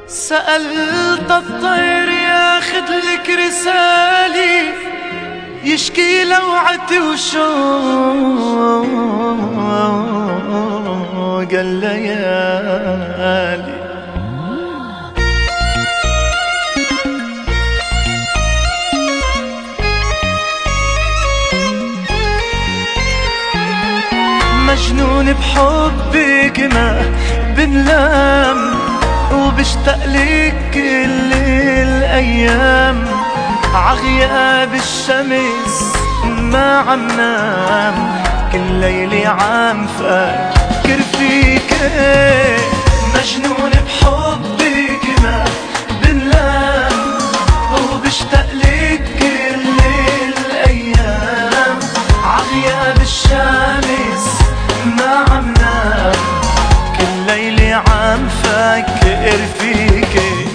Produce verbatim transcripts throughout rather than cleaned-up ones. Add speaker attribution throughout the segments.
Speaker 1: سألت الطير ياخد لك رسالي يشكي لوعتي وشوق الليالي. مجنون بحبك ما بنلام وبشتاق لك كل الأيام، عغياب الشمس ما عم نام، كل ليلة عم فكر فيك. مجنون بحبك ما بنلام وبشتاق لك كل الأيام، عغياب الشمس ما عم نام، كل ليلة عم فكر فيك.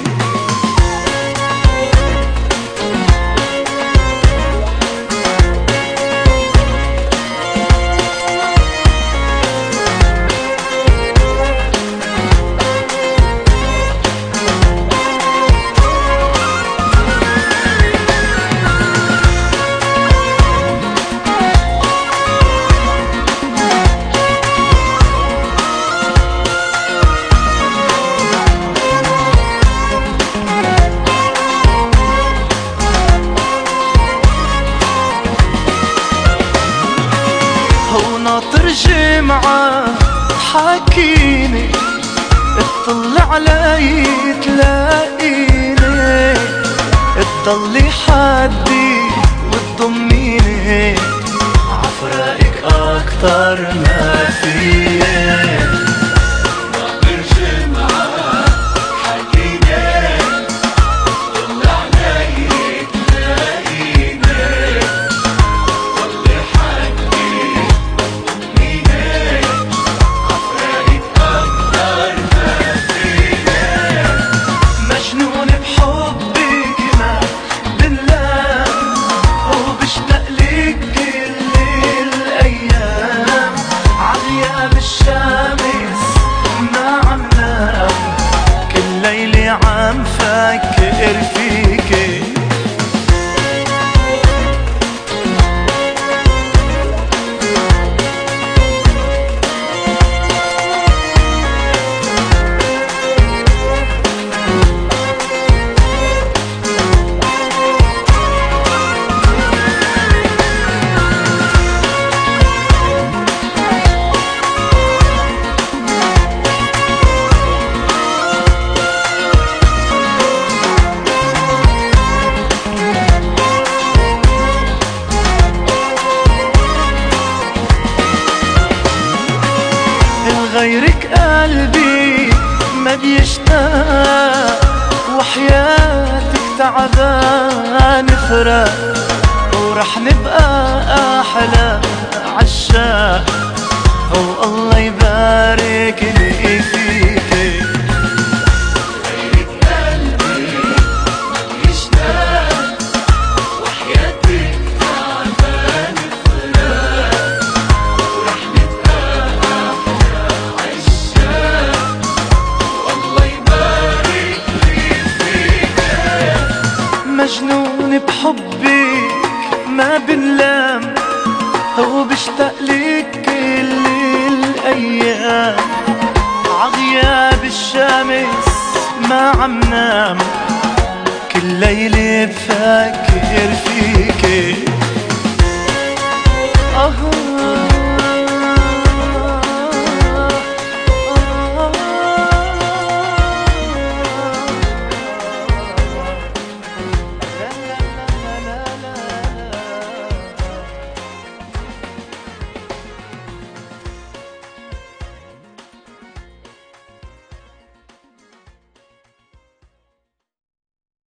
Speaker 1: ناطر جمعة حكيني اطلع علي تلاقيني، تضلي حدي وتضميني عفراقك اكتر ما فيني. ناطر جمعة حكيني اطلع علي تلاقيني، عم فكر فيكي. غيرك قلبي ما بيشتاق، وحياتك تعبان فراق، ورح نبقى أحلى عشاق، والله يبارك لي فيكي. غيرك قلبي ما بيشتاق، وحياتك تعبان فراق، ورح نبقى مجنون بحبك ما بنلام وبشتاق لك كل الأيام، عغياب الشمس ما عم نام، كل ليلة بفكر فيكي.